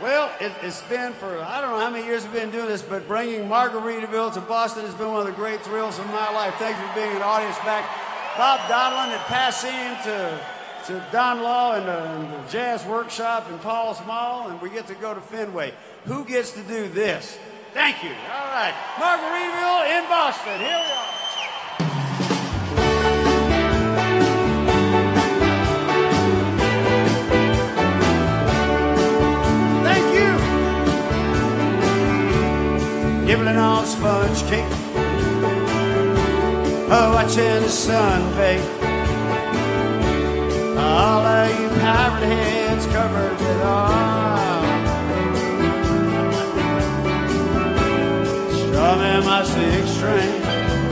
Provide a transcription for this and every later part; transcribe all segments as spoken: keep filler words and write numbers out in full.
Well, it, it's been for, I don't know how many years we've been doing this, but bringing Margaritaville to Boston has been one of the great thrills of my life. Thank you for being an audience back. Bob Donlin at Passing to, to Don Law and the, and the Jazz Workshop in Paul's Mall, and we get to go to Fenway. Who gets to do this? Thank you. All right. Margaritaville in Boston. Here we are. Nibbling on sponge cake, oh, watching the sun bake. All of you pirate heads covered with oil, strumming my six string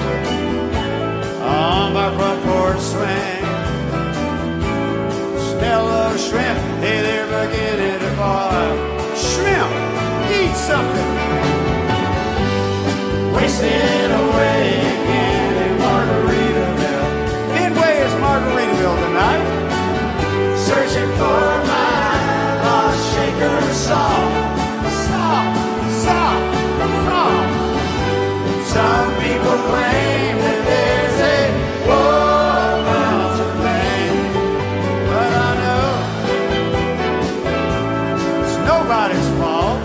on my front porch swing. Smell of shrimp, hey, they're beginning to boil. Shrimp, eat something. Wasted away again in Margaritaville. Fenway is Margaritaville tonight. Searching for my lost shaker song. Song, song, song. Some people claim that there's a woman to blame, but I know it's nobody's fault.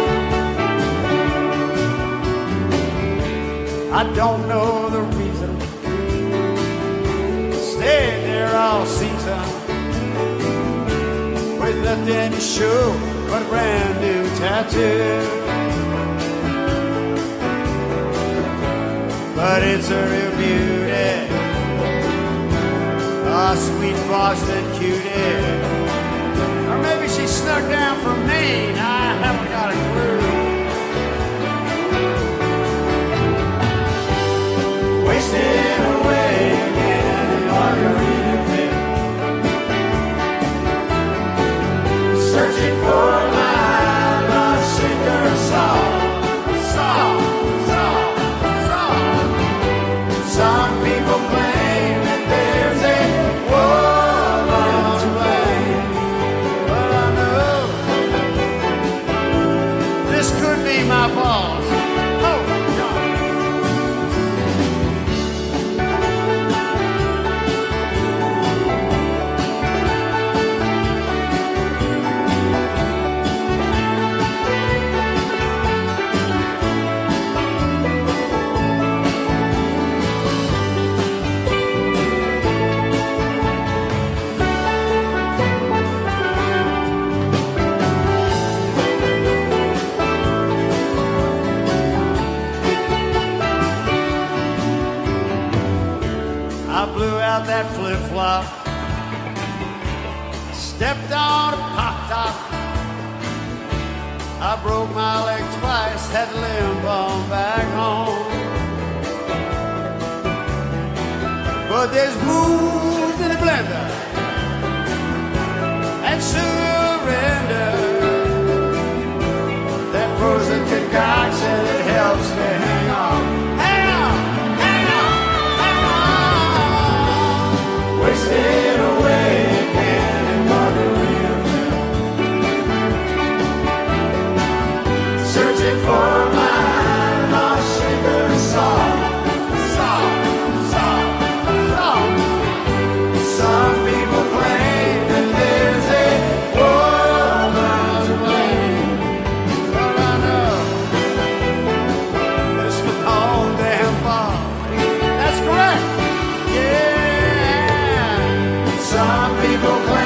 I don't know the reason. Stayed there all season with nothing to show but a brand new tattoo. But it's a real beauty, a sweet Boston cutie. Or maybe she snuck down from Maine. I haven't got a clue. Wasted away again in Margaritaville, searching for my lost shaker song, song, song, song. Some people claim that there's a woman to blame, but I know this could be my fault. That flip-flop, stepped on a pop-top. I broke my leg twice, had to limp on back home. But there's booze in the blender and surrender, that frozen concoction that helps me hang on. Wasted away again in Margaritaville, searching for my lost shaker song, song, song, song. Some people claim that there's a woman to blame, but I know it's my own damn fault. That's correct. Yeah. Some people claim